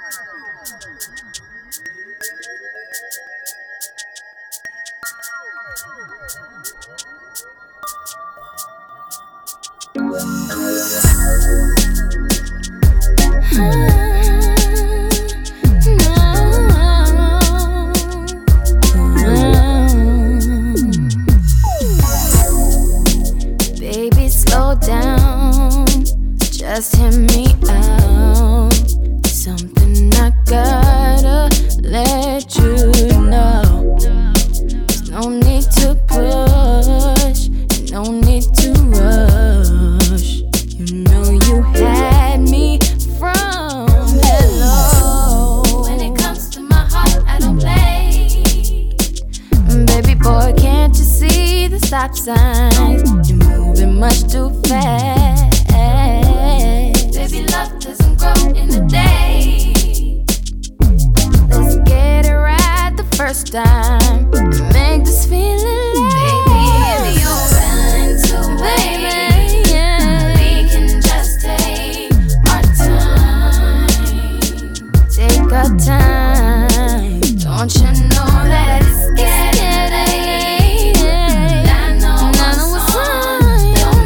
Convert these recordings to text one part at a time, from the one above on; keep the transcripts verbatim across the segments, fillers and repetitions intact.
Baby, slow down, just hear me out. Something I gotta let you know. There's no need to push, no need to rush. You know you had me from hello. When it comes to my heart, I don't play. Baby boy, can't you see the stop signs? You're moving much too fast. Baby, love doesn't grow in a day. Let's get it right the first time and make this feeling last. Baby, if you're willing to wait, yeah, we can just take our time. Take our time. Don't you know that it's getting late? And I know what's on your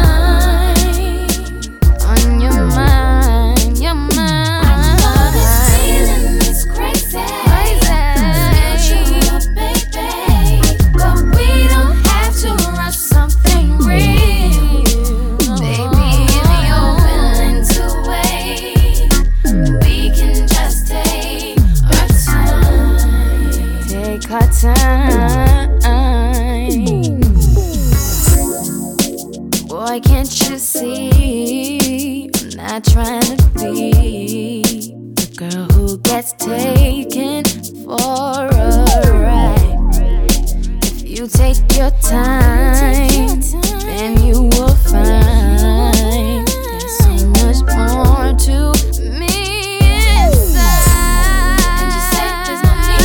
mind. On your mind, your mind. I know this feeling is crazy. Crazy. Still show up, baby. But we don't have to rush something real. Baby, if you're willing to wait, we can just take our time. Take our time. Boy, can't you see? I'm not trying to be the girl who gets taken for a ride. If you take your time, then you will find there's so much more to me inside. And you say there's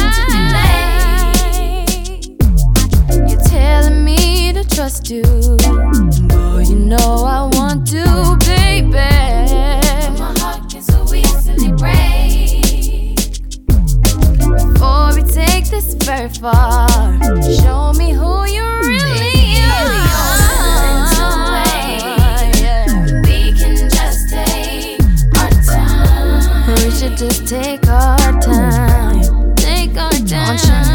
no need to delay. You're telling me to trust you. Boy, you know I want to, baby. But my heart can so easily break. Before we take this very far, show me who you really are. Yeah. We can just take our time. We should just take our time. Take our time. Don't you